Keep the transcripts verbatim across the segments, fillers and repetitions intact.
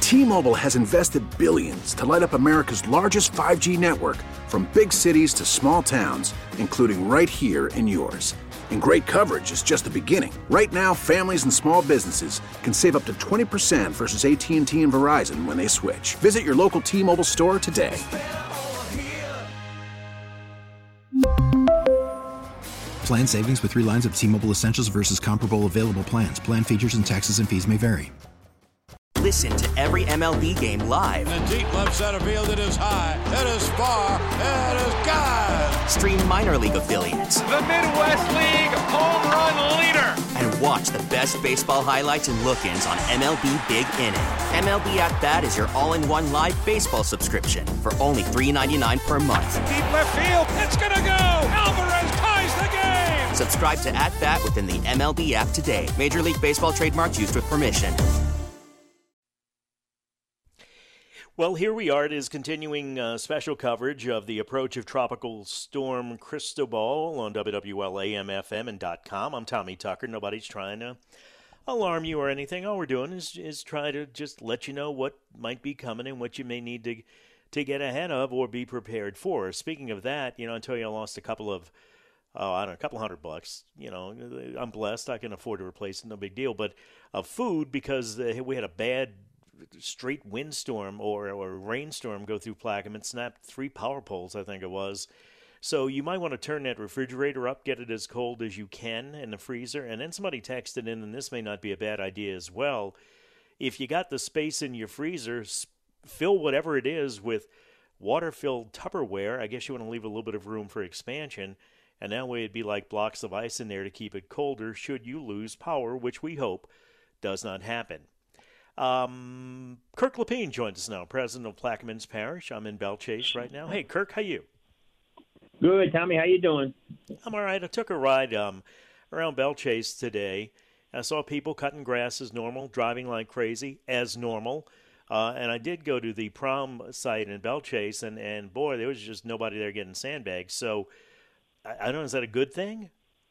T-Mobile has invested billions to light up America's largest five G network, from big cities to small towns, including right here in yours. And great coverage is just the beginning. Right now, families and small businesses can save up to twenty percent versus A T and T and Verizon when they switch. Visit your local T-Mobile store today. Plan savings with three lines of T-Mobile Essentials versus comparable available plans. Plan features and taxes and fees may vary. Listen to every M L B game live. In the deep left center field, it is high, it is far, it is gone. Stream minor league affiliates. The Midwest League home run leader. And watch the best baseball highlights and look-ins on M L B Big Inning. M L B At Bat is your all-in-one live baseball subscription for only three dollars and ninety-nine cents per month. Deep left field, it's gonna go. Alvarez ties the game. Subscribe to At Bat within the M L B app today. Major League Baseball trademarks used with permission. Well, here we are. It is continuing uh, special coverage of the approach of Tropical Storm Cristobal on W W L A M F M and .com. I'm Tommy Tucker. Nobody's trying to alarm you or anything. All we're doing is is try to just let you know what might be coming and what you may need to to get ahead of or be prepared for. Speaking of that, you know, I tell you I lost a couple of, oh, I don't know, a couple hundred bucks. You know, I'm blessed. I can afford to replace it. No big deal. But of food, because uh, we had a bad straight windstorm or, or rainstorm go through Plaquemine, snapped three power poles, I think it was. So you might want to turn that refrigerator up, get it as cold as you can in the freezer. And then somebody texted in, and this may not be a bad idea as well. If you got the space in your freezer, fill whatever it is with water-filled Tupperware. I guess you want to leave a little bit of room for expansion. And that way it'd be like blocks of ice in there to keep it colder should you lose power, which we hope does not happen. Um, Kirk Lepine joins us now, president of Plaquemines Parish. I'm in Belchase right now. Hey, Kirk, how you? Good, Tommy. How you doing? I'm all right. I took a ride um, around Belchase today. I saw people cutting grass as normal, driving like crazy as normal. Uh, and I did go to the prom site in Belchase, and, and boy, there was just nobody there getting sandbags. So, I, I don't know, is that a good thing?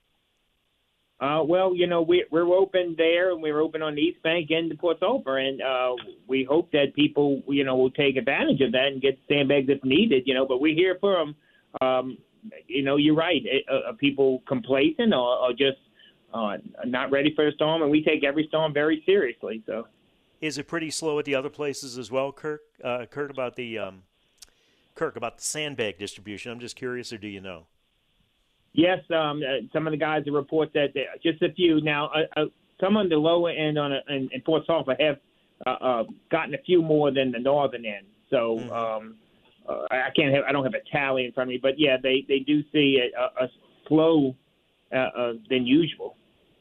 Uh, well, you know, we, we're open there, and we're open on the East Bank and the Port Sulphur, and uh, we hope that people, you know, will take advantage of that and get sandbags if needed, you know, but we're here for them. Um, you know, you're right. Uh, people complacent or, or just uh, not ready for a storm, and we take every storm very seriously. So, is it pretty slow at the other places as well, Kirk? Uh, Kirk, about the um, Kirk about the sandbag distribution. I'm just curious, or do you know? Yes, um, uh, some of the guys that report that they, just a few. Now, uh, uh, some on the lower end on a, in, in Port Sulphur have uh, uh, gotten a few more than the northern end. So mm-hmm. um, uh, I can't have I don't have a tally in front of me, but yeah, they, they do see a, a slow uh, uh, than usual.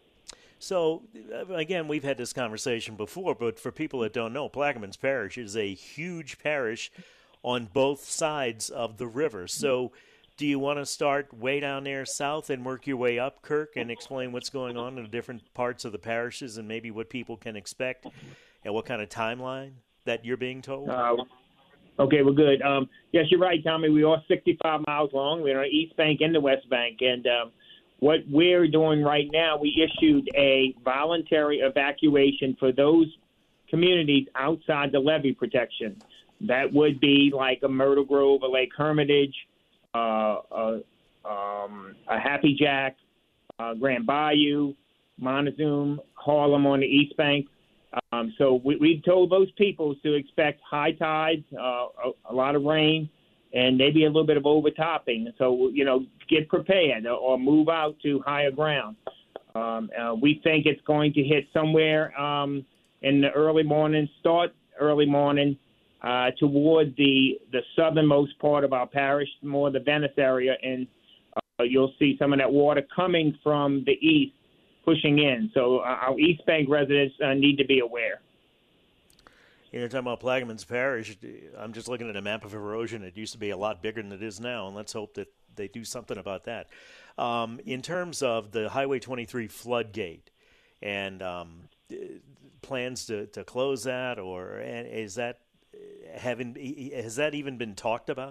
So again, we've had this conversation before, but for people that don't know, Plaquemines Parish is a huge parish on both sides of the river. So do you want to start way down there south and work your way up, Kirk, and explain what's going on in the different parts of the parishes and maybe what people can expect and what kind of timeline that you're being told? Uh, okay, well, good. Um, yes, you're right, Tommy. We are sixty-five miles long. We're on the East Bank and the West Bank. And um, what we're doing right now, we issued a voluntary evacuation for those communities outside the levee protection. That would be like a Myrtle Grove, a Lake Hermitage, Uh, uh, um, a Happy Jack, uh, Grand Bayou, Montezuma, Harlem on the East Bank. Um, so we, we told those people to expect high tides, uh, a, a lot of rain, and maybe a little bit of overtopping. So, you know, get prepared or, or move out to higher ground. Um, uh, we think it's going to hit somewhere um, in the early morning, start early morning, Uh, toward the, the southernmost part of our parish, more the Venice area, and uh, you'll see some of that water coming from the east pushing in. So uh, our East Bank residents uh, need to be aware. You're talking about Plaquemines Parish. I'm just looking at a map of erosion. It used to be a lot bigger than it is now, and let's hope that they do something about that. Um, in terms of the Highway twenty-three floodgate and um, plans to, to close that, or is that Having has that even been talked about?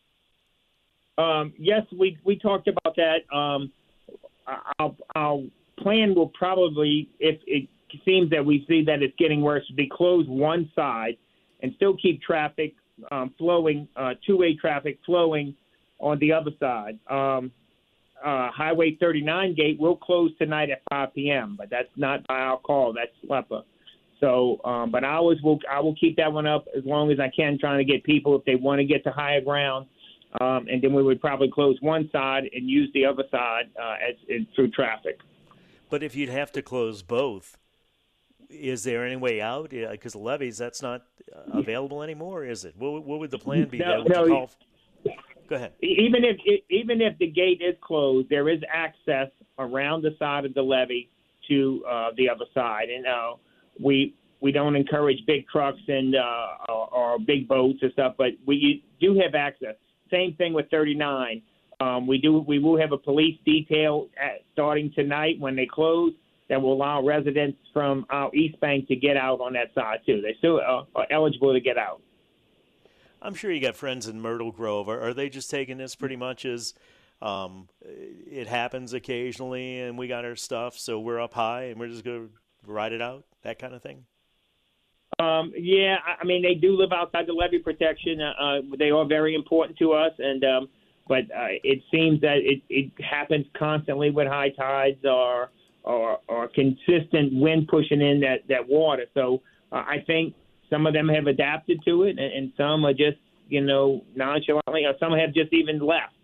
Um, yes, we we talked about that. Um, our, our plan will probably, if it seems that we see that it's getting worse, be close one side and still keep traffic um, flowing, uh, two-way traffic flowing on the other side. Um, uh, Highway thirty-nine gate will close tonight at five p.m., but that's not by our call. That's S L E P A. So, um, but I always will. I will keep that one up as long as I can, trying to get people if they want to get to higher ground, um, and then we would probably close one side and use the other side uh, as, as through traffic. But if you'd have to close both, is there any way out? Because the levees, that's not available anymore, is it? What, what would the plan be? No, would no, you call... Go ahead. Even if even if the gate is closed, there is access around the side of the levee to uh, the other side, and uh, we we don't encourage big trucks and uh, or, or big boats and stuff, but we do have access. Same thing with thirty-nine. Um, we do we will have a police detail at, starting tonight when they close that will allow residents from our East Bank to get out on that side too. They still are, are eligible to get out. I'm sure you got friends in Myrtle Grove. Are, are they just taking this pretty much as um, it happens occasionally and we got our stuff, so we're up high and we're just going to ride it out, that kind of thing? Um, yeah, I mean, they do live outside the levee protection. Uh, they are very important to us, and um, but uh, it seems that it, it happens constantly with high tides or, or, or consistent wind pushing in that, that water. So uh, I think some of them have adapted to it, and, and some are just, you know, nonchalantly, or some have just even left.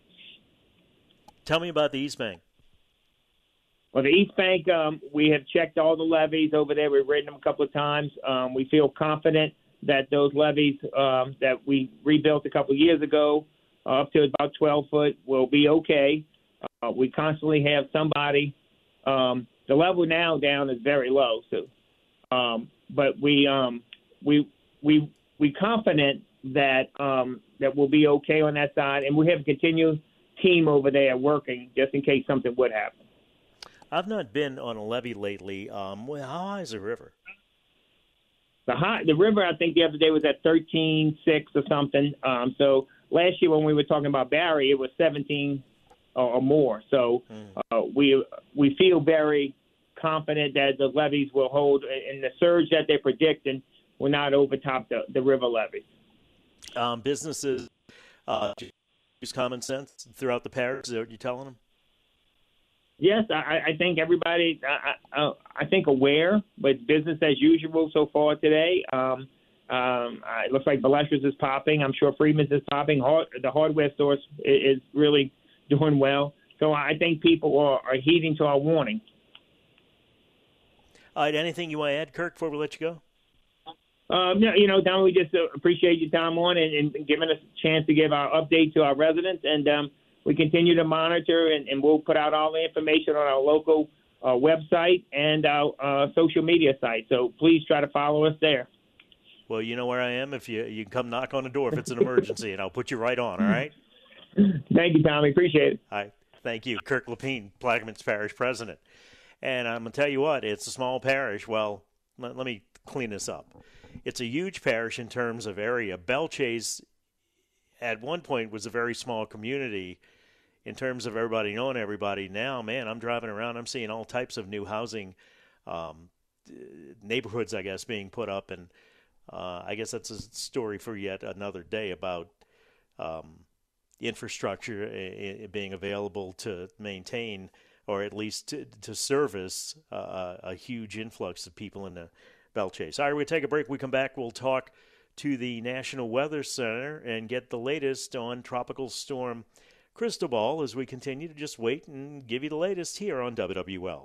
Tell me about the East Bank. Well, the East Bank, um, we have checked all the levees over there. We've ridden them a couple of times. Um, we feel confident that those levees um, that we rebuilt a couple of years ago, uh, up to about twelve foot, will be okay. Uh, we constantly have somebody. Um, the level now down is very low, so, um, but we um, we we we confident that um, that we'll be okay on that side, and we have a continued team over there working just in case something would happen. I've not been on a levee lately. Um, how high is the river? The high, the river, I think the other day was at thirteen six or something. Um, so last year when we were talking about Barry, it was seventeen or, or more. So mm. uh, we we feel very confident that the levees will hold, and the surge that they're predicting will not overtop the, the river levees. Um, businesses uh, use common sense throughout the parish. Is that what you're telling them? Yes, I, I think everybody, I, I, I think aware, but business as usual so far today. Um, um, it looks like Balestra's is popping. I'm sure Freeman's is popping. Hard, the hardware stores is really doing well. So I think people are, are heeding to our warning. All right, anything you want to add, Kirk, before we let you go? Um, you know, Don, we just uh, appreciate your time on and, and giving us a chance to give our update to our residents. And um, we continue to monitor, and, and we'll put out all the information on our local uh, website and our uh, social media site. So please try to follow us there. Well, you know where I am. If you you can come knock on the door if it's an emergency, and I'll put you right on, all right? Thank you, Tommy. Appreciate it. All right. Thank you. Kirk Lepine, Plaquemines Parish President. And I'm going to tell you what, it's a small parish. Well, let, let me clean this up. It's a huge parish in terms of area. Belle Chasse, at one point, was a very small community in terms of everybody knowing everybody. Now, man, I'm driving around. I'm seeing all types of new housing um, neighborhoods, I guess, being put up. And uh, I guess that's a story for yet another day about um, infrastructure uh, being available to maintain or at least to, to service uh, a huge influx of people in the Belle Chasse. All right, we'll take a break. We come back, we'll talk to the National Weather Center and get the latest on Tropical Storm Cristobal as we continue to just wait and give you the latest here on W W L.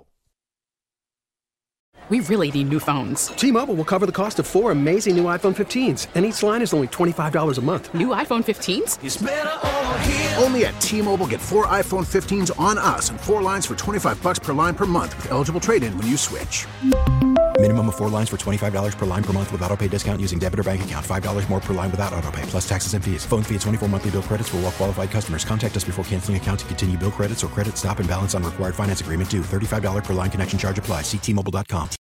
We really need new phones. T-Mobile will cover the cost of four amazing new iPhone fifteens, and each line is only twenty-five dollars a month. New iPhone fifteens? It's better over here. Only at T-Mobile, get four iPhone fifteens on us and four lines for twenty-five dollars per line per month with eligible trade-in when you switch. Minimum of four lines for twenty-five dollars per line per month with autopay discount using debit or bank account. five dollars more per line without autopay, plus taxes and fees. Phone fee at twenty-four monthly bill credits for well-qualified customers. Contact us before canceling account to continue bill credits or credit stop and balance on required finance agreement due. thirty-five dollars per line connection charge applies. See T Mobile dot com.